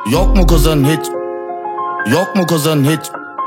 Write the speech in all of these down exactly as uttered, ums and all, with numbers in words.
Yok mu kızın hiç? Yok mu kızın hiç?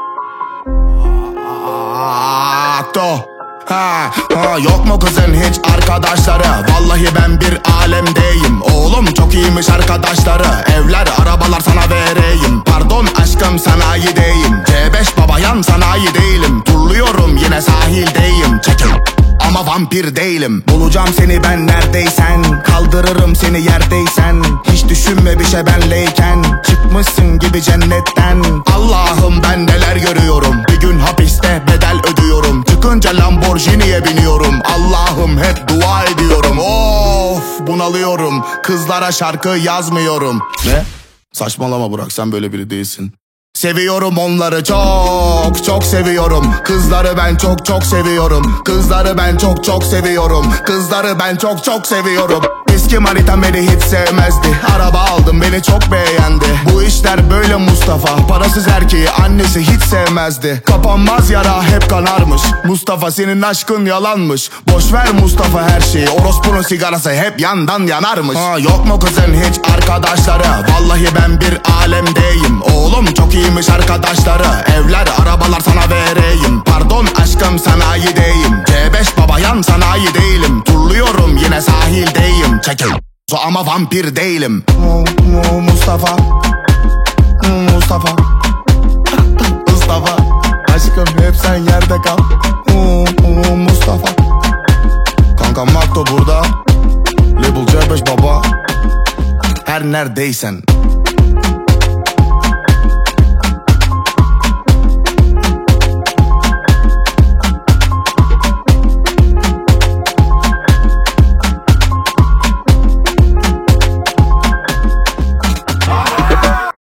Akto. Ha, ha, yok mu kızın hiç arkadaşları? Vallahi ben bir alemdeyim. Oğlum çok iyiymiş arkadaşları. Evler, arabalar sana vereyim. Pardon aşkım sanayideyim. C beş babayan sanayi değilim. Turluyorum yine sahildeyim. Çekil. Ama vampir değilim. Bulacağım seni ben neredeysen. Kaldırırım seni yerdeysen. Hiç düşünme bir şey benleyken. Çıkmışsın gibi cennetten. Allah'ım ben neler görüyorum. Bir gün hapiste bedel ödüyorum. Çıkınca Lamborghini'ye biniyorum. Allah'ım hep dua ediyorum. Of bunalıyorum. Kızlara şarkı yazmıyorum. Ne? Saçmalama Burak, sen böyle biri değilsin. Seviyorum onları çok çok seviyorum. Kızları ben çok çok seviyorum. Kızları ben çok çok seviyorum. Kızları ben çok çok seviyorum. Eski manitam beni hiç sevmezdi. Araba aldım beni çok beğendi. Bu işler böyle Mustafa. Parasız erkeği annesi hiç sevmezdi. Kapanmaz yara hep kanarmış. Mustafa senin aşkın yalanmış. Boşver Mustafa her şeyi. Orospunun sigarası hep yandan yanarmış. Ha, yok mu kızın hiç arkadaşları? Vallahi ben bir alemdeyim. Oğlum çok iyiymiş arkadaşları. Evler, arabalar sana vereyim. Pardon aşkım sanayideyim. C beş babayan sanayi değilim. Turluyorum yine sahildeyim. Çekil. Ama vampir değilim. Mustafa Mustafa Mustafa aşkım hep sen yerde kal. Mustafa Kankam Makto burada. Label C beş baba. Her neredeysen.